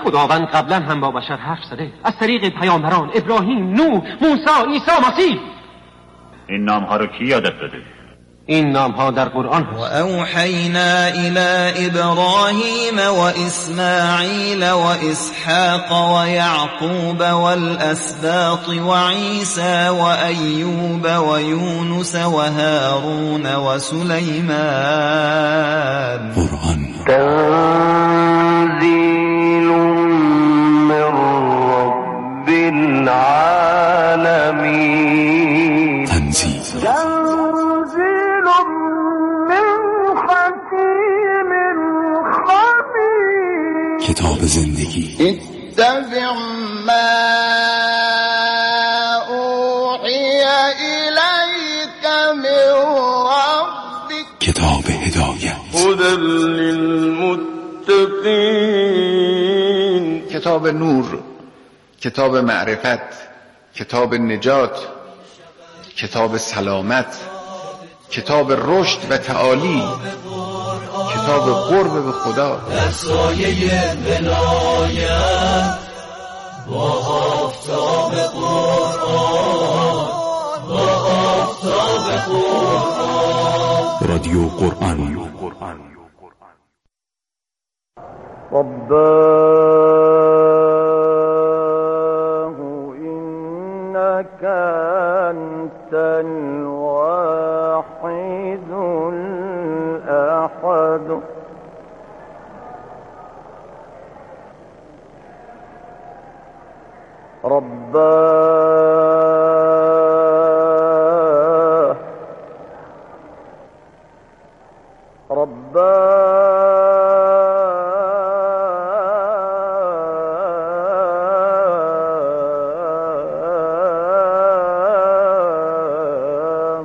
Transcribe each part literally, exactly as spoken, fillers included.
خداوند قبلا هم با بشر حرف زده از طریق پیامبران ابراهیم، نوح، موسی، عیسی مسیح. این نام ها رو کی یادت داده؟ این نام ها در قرآن هست. و اوحینا الی ابراهیم و اسماعیل و اسحاق و یعقوب و الاسباط و عیسی و ایوب و یونس و هارون و سلیمان. قرآن تنزیل من رب العالمین. تنزیل کتاب زندگی. اتبع ما اوحی الیک من ربک. کتاب هدایت. هدی للمتقین. کتاب نور، کتاب معرفت، کتاب نجات، کتاب سلامت، کتاب رشد و تعالی، کتاب قرب به خدا. در سایه ولایت با آفتاب قرآن، با آفتاب قرآن. رادیو قرآن. رباه إنك أنت الواحد الأحد. رباه رباه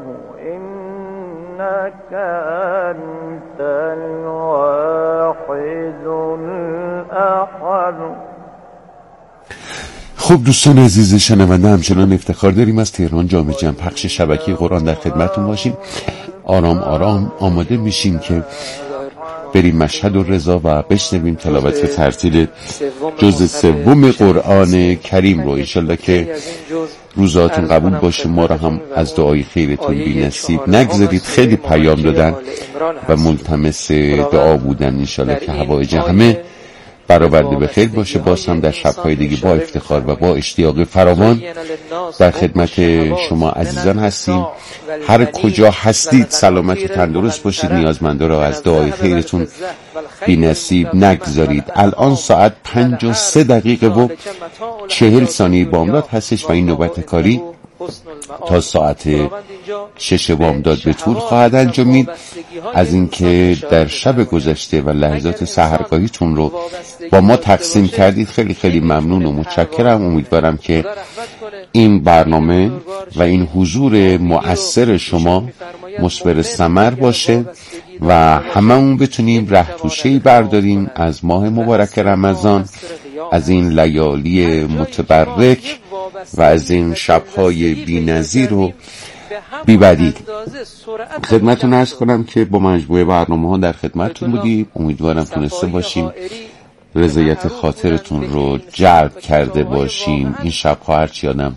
إنك أنت الواحد الأحد. خب دوستان عزیز شنونده، همچنان افتخار داریم از تهران جامع جم پخش شبکه قرآن در خدمتتون باشیم. آرام آرام آماده میشیم که بریم مشهد و رضا و بشنویم تلاوت ترتیل جزء سوم قرآن کریم رو. انشالله که روزاتون قبول باشه. ما رو هم از دعای خیرتون بی نصیب نگذارید. خیلی پیام دادن و ملتمس دعا بودن. انشالله که هوای همه برآورده به خیر باشه. باز هم در شب‌های دیگه با افتخار و با اشتیاق فراوان در خدمت شما عزیزان هستیم. هر کجا هستید سلامت و تندرست باشید. نیازمندا را از دعای خیرتون بی نصیب نگذارید. الان ساعت پنج و سه دقیقه و چهل ثانیه بامداد هستش و این نوبت کاری تا ساعت شش بامداد به طول خواهد انجامید. از اینکه در شب گذشته و لحظات سحرگاهیتون رو با ما تقسیم کردید خیلی خیلی ممنون و متشکرم. امیدوارم که این برنامه و این حضور مؤثر شما مثمر ثمر باشه و هممون بتونیم ره توشه‌ای برداریم از ماه مبارک رمضان، از این لیالی متبرک و از این شب‌های بی‌نظیر و بی‌بدیل. خدمتتون عرض کنم که با مجموعه برنامه‌ها در خدمتتون بودیم. امیدوارم تونسته باشیم رضایت خاطرتون رو جلب کرده باشیم. این شب‌ها هرچی آدم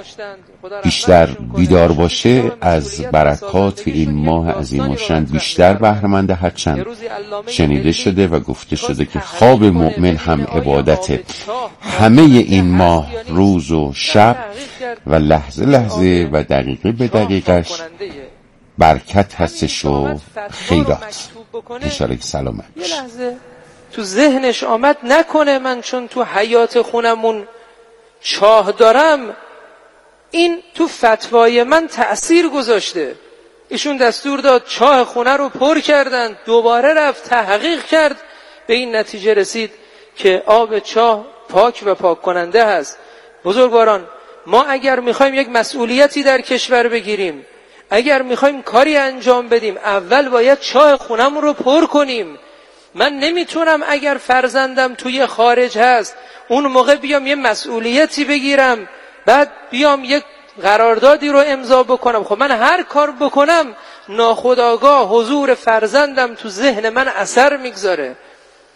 بیشتر بیدار باشه از برکات این ماه عظیم و شأن بیشتر بهره‌منده. هرچند شنیده شده و گفته شده که خواب مؤمن هم عبادته. همه این ماه روز و شب و لحظه لحظه و دقیقه به دقیقش برکت هستش و خیرات. انشاءالله که سلامت تو ذهنش آمد نکنه من چون تو حیات خونمون چاه دارم این تو فتوای من تأثیر گذاشته. ایشون دستور داد چاه خونه رو پر کردن، دوباره رفت تحقیق کرد، به این نتیجه رسید که آب چاه پاک و پاک کننده هست. بزرگواران، ما اگر میخوایم یک مسئولیتی در کشور بگیریم، اگر میخوایم کاری انجام بدیم، اول باید چاه خونمون رو پر کنیم. من نمیتونم اگر فرزندم توی خارج هست اون موقع بیام یه مسئولیتی بگیرم بعد بیام یک قراردادی رو امضا بکنم. خب من هر کار بکنم ناخودآگاه حضور فرزندم تو ذهن من اثر میگذاره.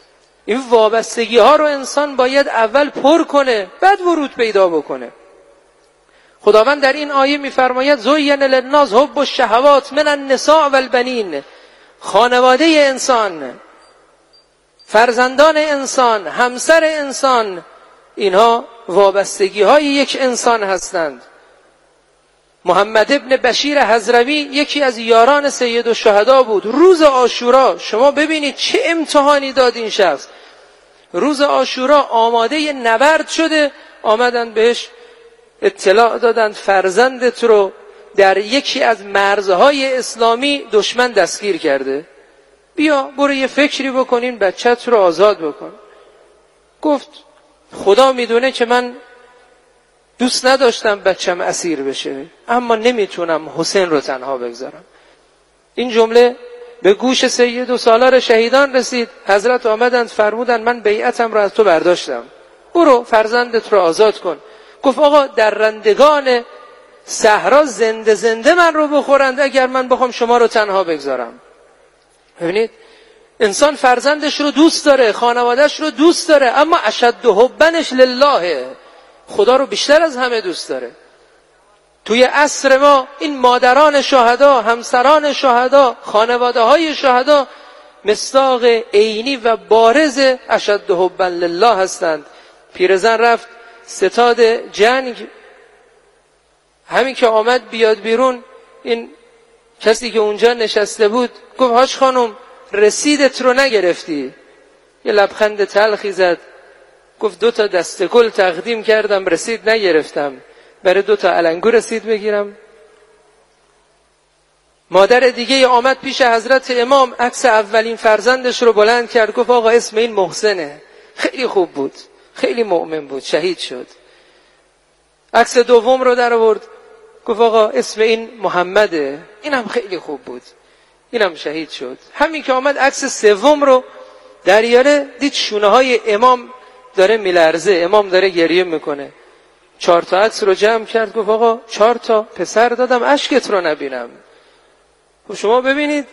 این وابستگی ها رو انسان باید اول پر کنه، بعد ورود پیدا بکنه. خداوند در این آیه میفرماید زین للناس حب الشهوات من النساء والبنین. خانواده انسان، فرزندان انسان، همسر انسان، اینها وابستگی های یک انسان هستند. محمد ابن بشیر حضرمی یکی از یاران سید الشهدا بود. روز عاشورا شما ببینید چه امتحانی داد این شخص. روز عاشورا آماده نبرد شده، آمدن بهش اطلاع دادند فرزندت رو در یکی از مرزهای اسلامی دشمن دستگیر کرده، بیا برو یه فکری بکنین بچت رو آزاد بکن. گفت خدا میدونه که من دوست نداشتم بچم اسیر بشه، اما نمیتونم حسین رو تنها بگذارم. این جمله به گوش سید و سالار شهیدان رسید. حضرت آمدند فرمودند من بیعتم رو از تو برداشتم، برو فرزندت رو آزاد کن. گفت آقا درندگان صحرا زنده زنده من رو بخورند اگر من بخوام شما رو تنها بگذارم. ببینید انسان فرزندش رو دوست داره، خانوادهش رو دوست داره، اما اشد حبنش لله، خدا رو بیشتر از همه دوست داره. توی عصر ما این مادران شهدا، همسران شهدا، خانواده های شهدا مصداق عینی و بارز اشد حبا لله هستند. پیرزن رفت ستاد جنگ، همین که آمد بیاد بیرون، این کسی که اونجا نشسته بود گفت حاج خانم رسیدت رو نگرفتی؟ یه لبخند تلخی زد، گفت دو تا دسته گل تقدیم کردم رسید نگرفتم، برای دو تا علنگو رسید بگیرم؟ مادر دیگه آمد پیش حضرت امام، عکس اولین فرزندش رو بلند کرد، گفت آقا اسم این محسنه، خیلی خوب بود، خیلی مؤمن بود، شهید شد. عکس دوم رو در آورد، گفت آقا اسم این محمده، اینم خیلی خوب بود، اینم شهید شد. همین که آمد عکس سوم رو دریاره، دید شونه های امام داره میلرزه، امام داره گریه میکنه. چهار تا عکس رو جمع کرد، گفت آقا چهار تا پسر دادم اشکت رو نبینم. و شما ببینید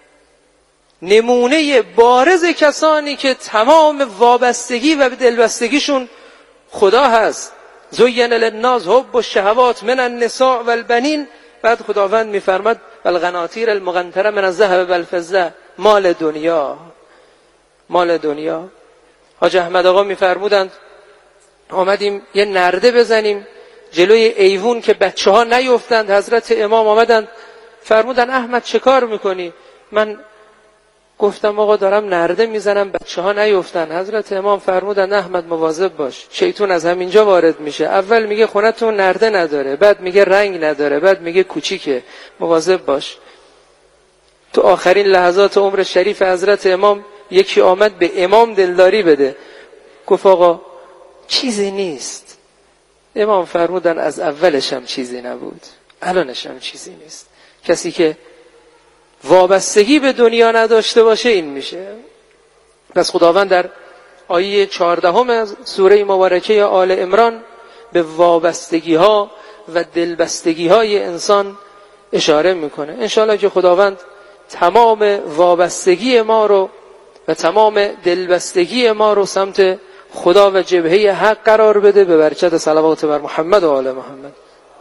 نمونه بارز کسانی که تمام وابستگی و دلبستگیشون خدا هست. زین للناس حب الشهوات من النساء والبنین. بعد خداوند میفرماد والقناطیر المقنطره من الذهب والفضه، مال دنیا، مال دنیا. حاج احمد آقا میفرمودند آمدیم یه نرده بزنیم جلوی ایوون که بچه ها نیفتند. حضرت امام آمدند فرمودن احمد چه کار میکنی؟ من گفتم آقا دارم نرده میزنم بچه ها نیفتن. حضرت امام فرمودن احمد مواظب باش، شیطان از همینجا وارد میشه، اول میگه خونتون نرده نداره، بعد میگه رنگ نداره، بعد میگه کوچیکه، مواظب باش. تو آخرین لحظات عمر شریف حضرت امام یکی آمد به امام دلداری بده، گفت آقا چیزی نیست. امام فرمودن از اولش هم چیزی نبود، الانش هم چیزی نیست. کسی که وابستگی به دنیا نداشته باشه این میشه. پس خداوند در آیه چهاردهم از سوره مبارکه آل عمران به وابستگی ها و دلبستگی های انسان اشاره میکنه. انشاءالله که خداوند تمام وابستگی ما رو و تمام دلبستگی ما رو سمت خدا و جبهه حق قرار بده به برکت صلوات بر محمد و آل محمد.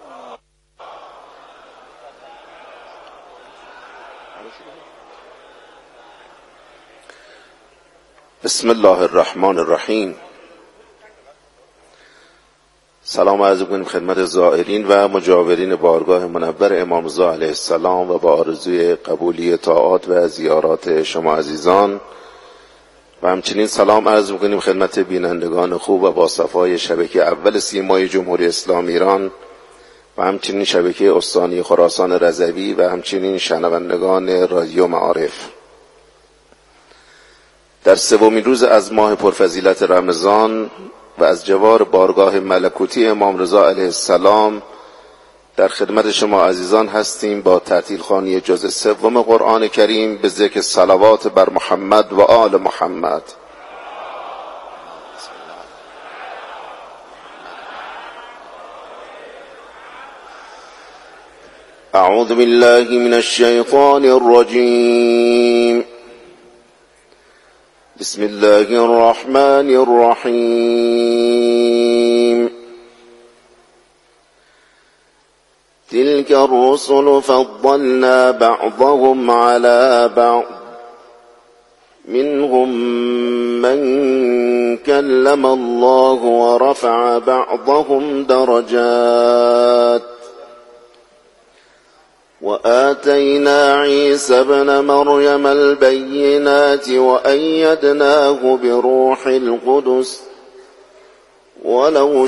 بسم الله الرحمن الرحیم. سلام عرض می‌کنیم خدمت زائرین و مجاورین بارگاه منور امام رضا علیه السلام و با آرزوی قبولی طاعات و زیارات شما عزیزان، و همچنین سلام عرض می‌کنیم خدمت بینندگان خوب و با صفای شبکه اول سیمای جمهوری اسلامی ایران و همچنین شبکه استانی خراسان رضوی و همچنین شنوندگان رادیو معارف. در سومین روز از ماه پرفضیلت رمضان و از جوار بارگاه ملکوتی امام رضا علیه السلام در خدمت شما عزیزان هستیم با تعطیل خوانی جزء سوم قرآن کریم به ذکر صلوات بر محمد و آل محمد. اعوذ بالله من الشیطان الرجیم. بسم الله الرحمن الرحيم تلك الرسل فضلنا بعضهم على بعض منهم من كلم الله ورفع بعضهم درجات وآتينا عيسى ابن مريم البينات وأيدناه بروح القدس ولو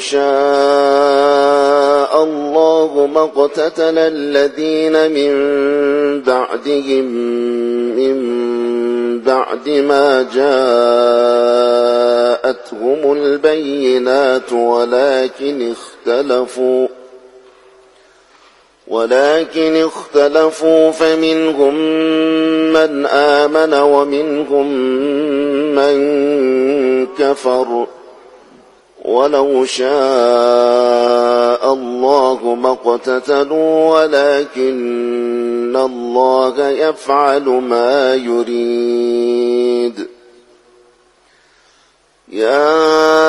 شاء الله ما اقتتل الذين من بعدهم من بعد ما جاءتهم البينات ولكن اختلفوا ولكن اختلفوا فمنهم من آمن ومنهم من كفر ولو شاء الله ما اقتتلوا ولكن الله يفعل ما يريد يا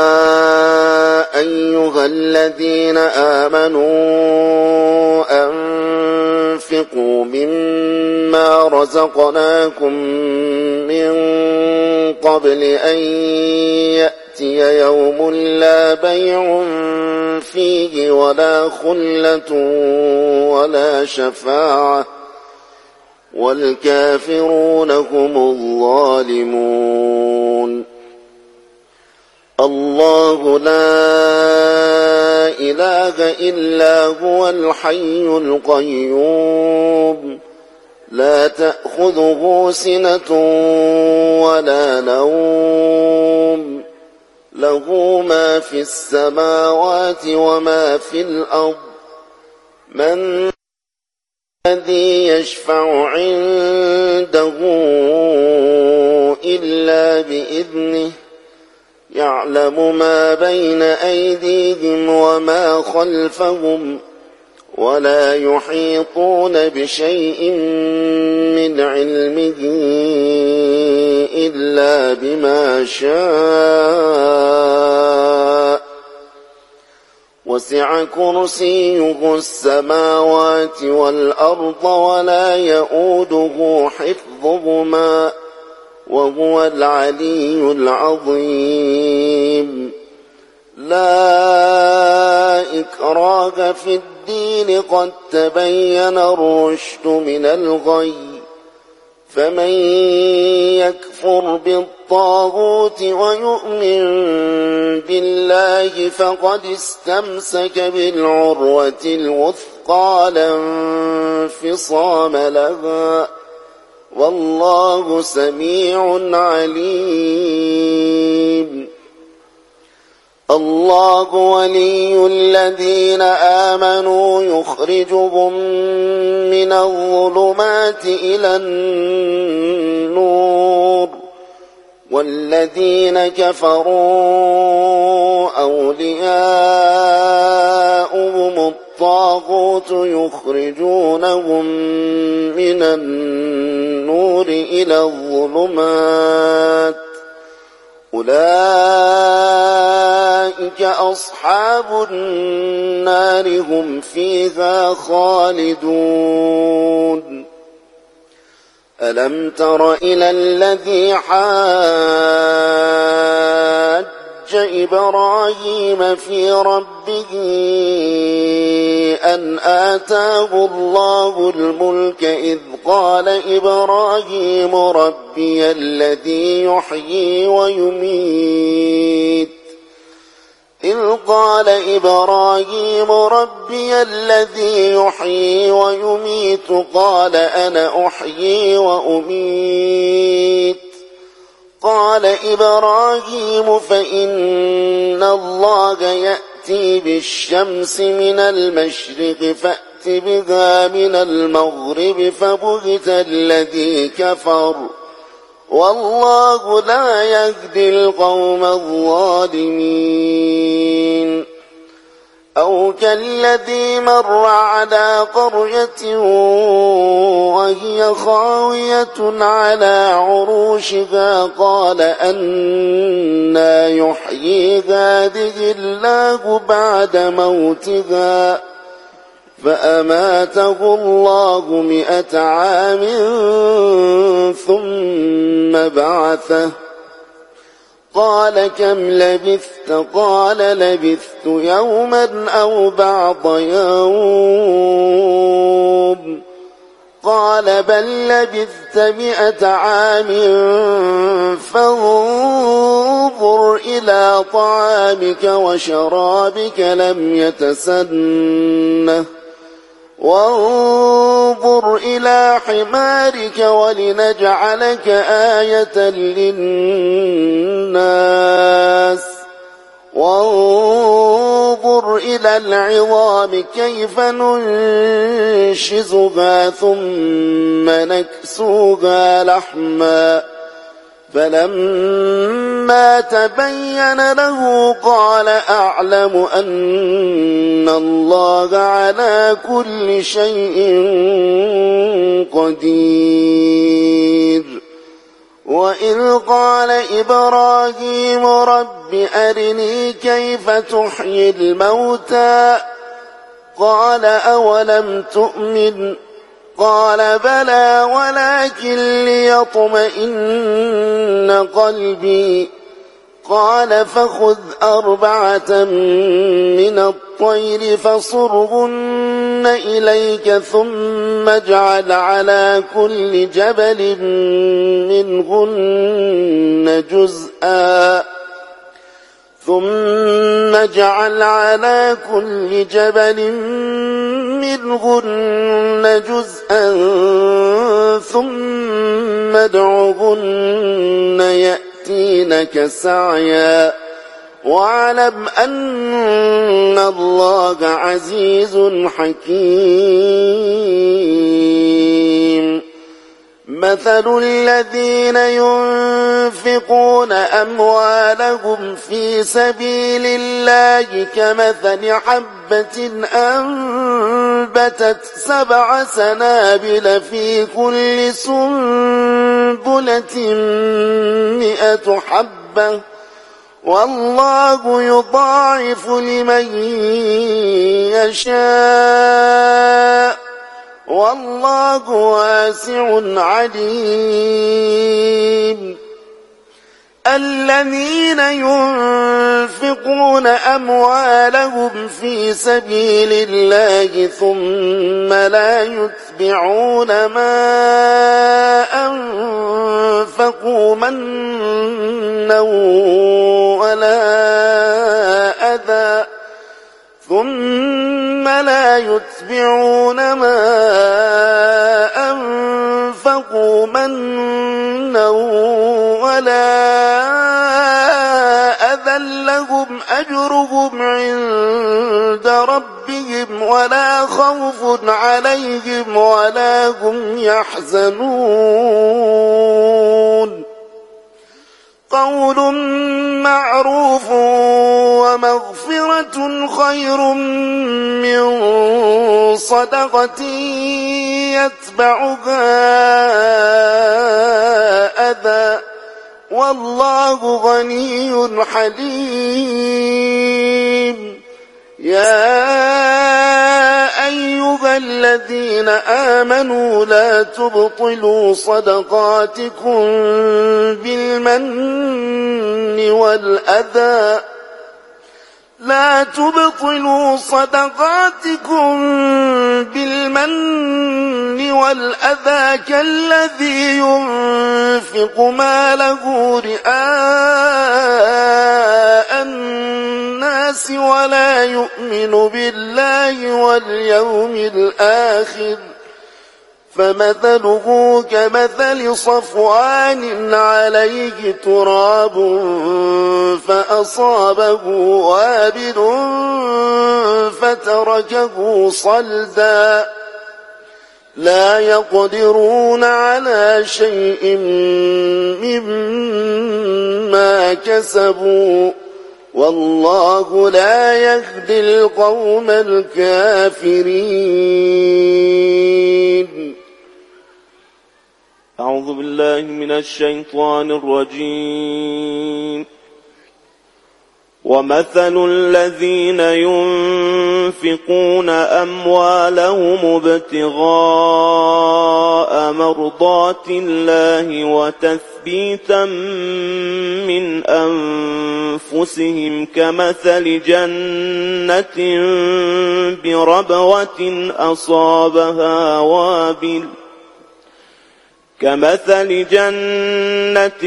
أيها الذين آمنوا أنفقوا مما رزقناكم من قبل أن يأتي يوم لا بيع فيه ولا خلة ولا شفاعة والكافرون هم الظالمون الله لا إله إلا هو الحي القيوم لا تأخذه سنة ولا نوم له ما في السماوات وما في الأرض من الذي يشفع عنده إلا بإذنه يعلم ما بين أيديهم وما خلفهم ولا يحيطون بشيء من علمه إلا بما شاء وسع كرسيه السماوات والأرض ولا يؤوده حفظهما وهو العلي العظيم لا إكراه في الدين قد تبين الرشد من الغي فمن يكفر بالطاغوت ويؤمن بالله فقد استمسك بالعروة الوثقى لا انفصام لها والله سميع عليم الله ولي الذين آمنوا يخرجهم من الظلمات إلى النور والذين كفروا أولياؤهم الطاغوت يخرجونهم من النور إلى الظلمات أولئك أصحاب النار هم فيها خالدون ألم تر إلى الذي حاج إبراهيم في ربه أن آتاه الله الملك إذ قال إبراهيم ربي الذي يحيي ويميت إذ قال إبراهيم ربي الذي يحيي ويميت قال أنا أحيي وأميت قال إبراهيم فإن الله يأتي بالشمس من المشرق فأت بها من المغرب فبهت الذي كفر والله لا يهدي القوم الظالمين أو كالذي مر على قرية وهي خاوية على عروشها قال أنى يحيي هذه الله بعد موتها فأماته الله مئة عام ثم بعثه قال كم لبثت قال لبثت يوما أو بعض يوم قال بل لبثت مئة عام فانظر إلى طعامك وشرابك لم يتسنه وانظر إلى حمارك ولنجعلك آية للناس وانظر إلى العظام كيف ننشزها ثم نكسوها لحما فلما تبين له قال أعلم أن الله على كل شيء قدير. وإذ قال إبراهيم رب أرني كيف تحيي الموتى قال أولم تؤمن قال بلى ولكن ليطمئن قلبي قال فخذ أربعة من الطير فصرهن إليك ثم اجعل على كل جبل منهن جزءا ثم اجعل على كل جبل منهن جزءا ثم ادعهن يأتينك سعيا واعلم أن الله عزيز حكيم. مثل الذين ينفقون أموالهم في سبيل الله كمثل حبة أنبتت سبع سنابل في كل سنبلة مئة حبة والله يضاعف لمن يشاء والله واسع عليم. الذين ينفقون أموالهم في سبيل الله ثم لا يتبعون ما أنفقوا منا ولا أذى ثم لا يتبعون ما أنفقوا منا ولا أذى لهم أجرهم عند ربهم ولا خوف عليهم ولا هم يحزنون. قول معروف ومغفرة خير من صدقة يتبعها أذى والله غني حليم. يا أيها الذين آمنوا لا تبطلوا صدقاتكم بالمن والأذى لا تبطلوا صدقاتكم بالمن والأذى كالذي ينفق ماله رئاء الناس ولا يؤمن بالله واليوم الآخر فمثله كمثل صفوان عليه تراب فأصابه وابل فتركه صلدا لا يقدرون على شيء مما كسبوا والله لا يهدي القوم الكافرين. أعوذ بالله من الشيطان الرجيم. ومثل الذين ينفقون أموالهم ابتغاء مرضات الله وتثبيتا من أنفسهم كمثل جنة بربوة أصابها وابل كمثل جنة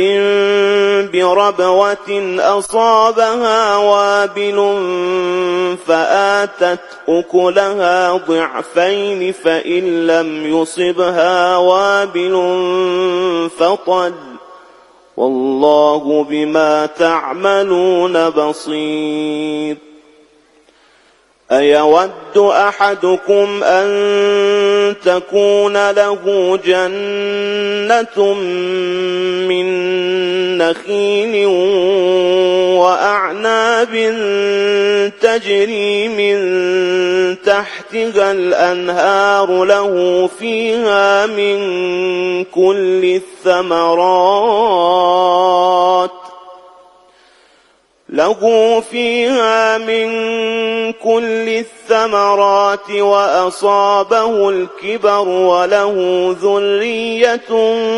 بربوة أصابها وابل فآتت أكلها ضعفين فإن لم يصبها وابل فطل والله بما تعملون بصير. أيود أحدكم أن تكون له جنة من نخيل وأعناب تجري من تحتها الأنهار له فيها من كل الثمرات له فيها من كل الثمرات وأصابه الكبر وله ذرية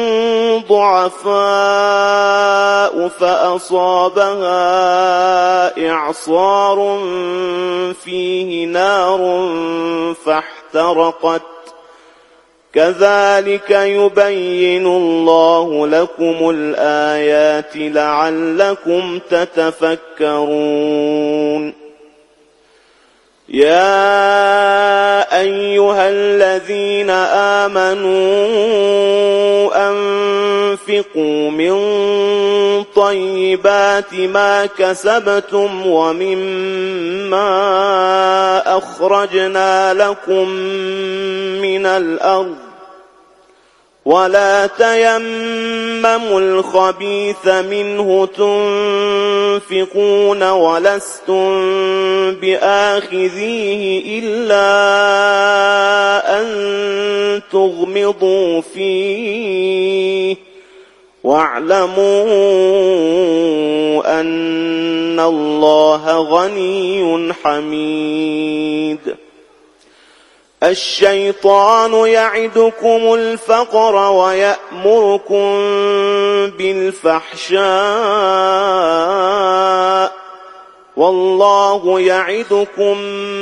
ضعفاء فأصابها إعصار فيه نار فاحترقت كذلك يبين الله لكم الآيات لعلكم تتفكرون. يا أيها الذين آمنوا أنفقوا من طيبات ما كسبتم ومما أخرجنا لكم من الأرض ولا تيمموا الخبيث منه تنفقون ولستم بآخذيه إلا أن تغمضوا فيه واعلموا أن الله غني حميد. الشيطان يعدكم الفقر ويأمركم بالفحشاء والله يعدكم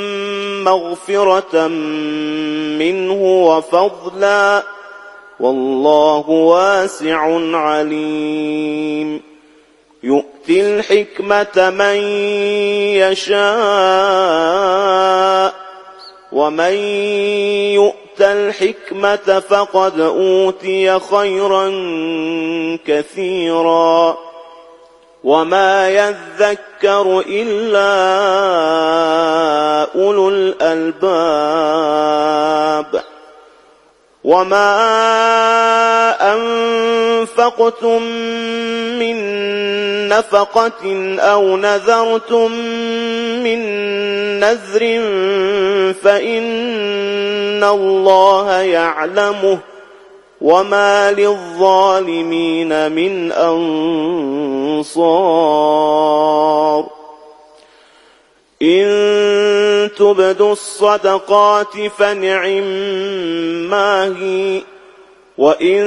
مغفرة منه وفضلا والله واسع عليم. يؤتي الحكمة من يشاء ومن يؤت الحكمة فقد أوتي خيرا كثيرا وما يذكر إلا أولو الألباب. وما أنفقتم من نفقة أو نذرتم من نذر فإن الله يعلمه وما للظالمين من أنصار. إن تبدوا الصدقات فنعما هي وإن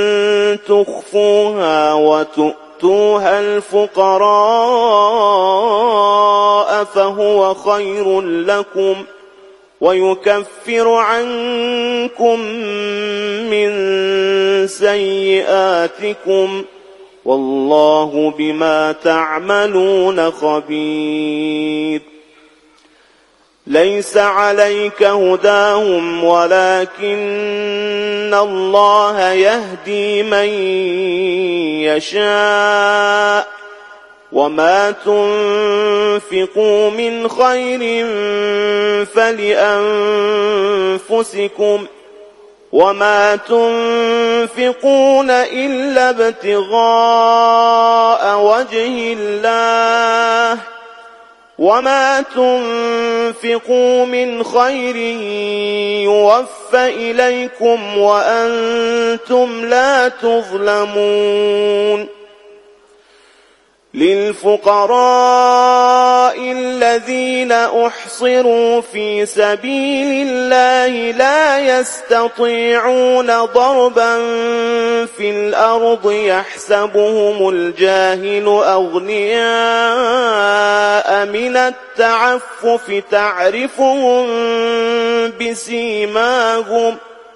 تخفوها وتؤتوها الفقراء فهو خير لكم ويكفر عنكم من سيئاتكم والله بما تعملون خبير. ليس عليك هداهم ولكن الله يهدي من يشاء وما تنفقوا من خير فلأنفسكم وما تنفقون إلا ابتغاء وجه الله وما تنفقوا من خير يوفى إليكم وأنتم لا تظلمون للفقراء الذين أحصروا في سبيل الله لا يستطيعون ضربا في الأرض يحسبهم الجاهل أغنياء من التعفف تعرفهم بسيماهم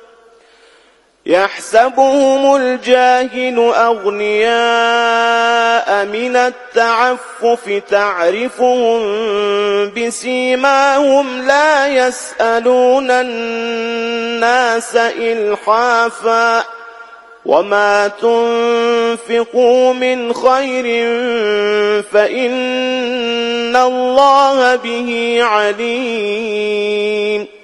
يحسبهم الجاهل أغنياء من التعفف تعرفهم بسيماهم لا يسألون الناس إلحافا وما تنفقوا من خير فإن الله به عليم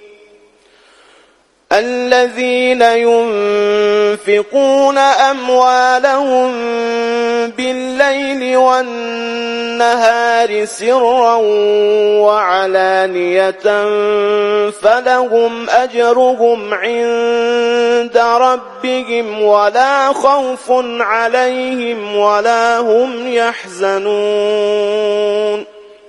الذين ينفقون أموالهم بالليل والنهار سرا وعلانية فلهم أجرهم عند ربهم ولا خوف عليهم ولا هم يحزنون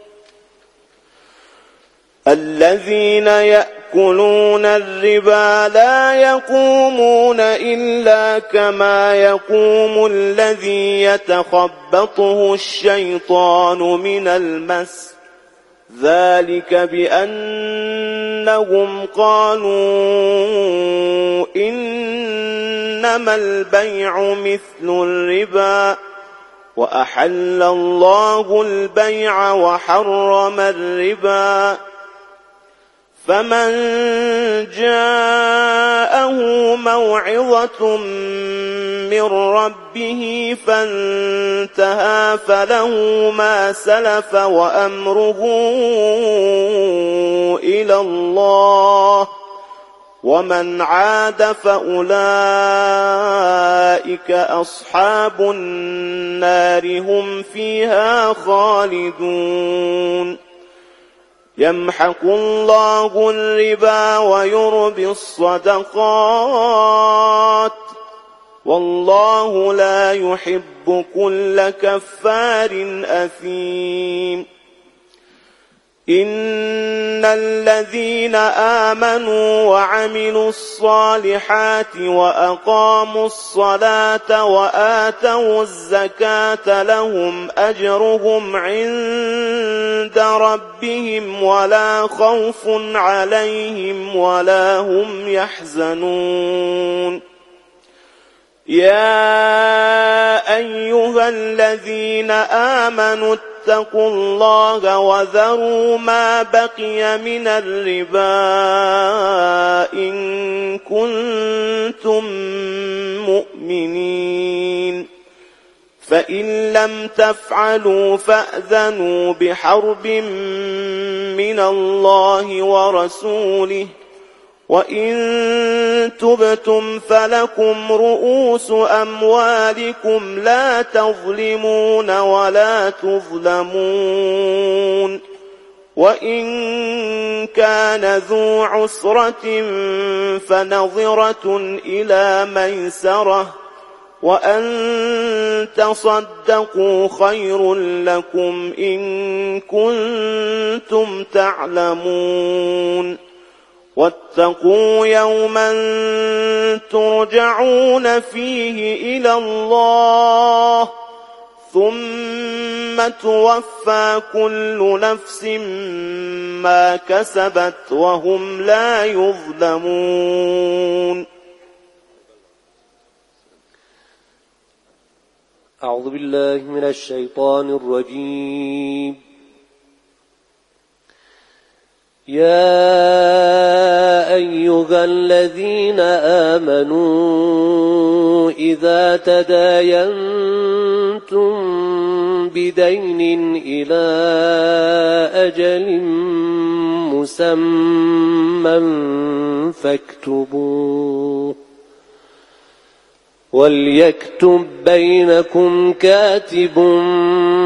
الذين يأكلون يأكلون الربا لا يقومون إلا كما يقوم الذي يتخبطه الشيطان من المس ذلك بأنهم قالوا إنما البيع مثل الربا وأحل الله البيع وحرم الربا فمن جاءه موعظة من ربه فانتهى فله ما سلف وأمره إلى الله ومن عاد فأولئك أصحاب النار هم فيها خالدون يمحق الله الربا ويربي الصدقات والله لا يحب كل كفار أثيم إن الذين آمنوا وعملوا الصالحات وأقاموا الصلاة وآتوا الزكاة لهم أجرهم عند ربهم ولا خوف عليهم ولا هم يحزنون يا أيها الذين آمنوا اتقوا الله وذروا ما بقي من الربا إن كنتم مؤمنين فإن لم تفعلوا فأذنوا بحرب من الله ورسوله وإن تبتم فلكم رؤوس أموالكم لا تظلمون ولا تظلمون وإن كان ذو عسرة فنظرة إلى ميسرة وأن تصدقوا خير لكم إن كنتم تعلمون واتقوا يوما ترجعون فيه إلى الله ثم توفى كل نفس ما كسبت وهم لا يظلمون. أعوذ بالله من الشيطان الرجيم. يا أيها الذين آمنوا إذا تداينتم بدين إلى أجل مسمى فاكتبوه وليكتب بينكم كاتب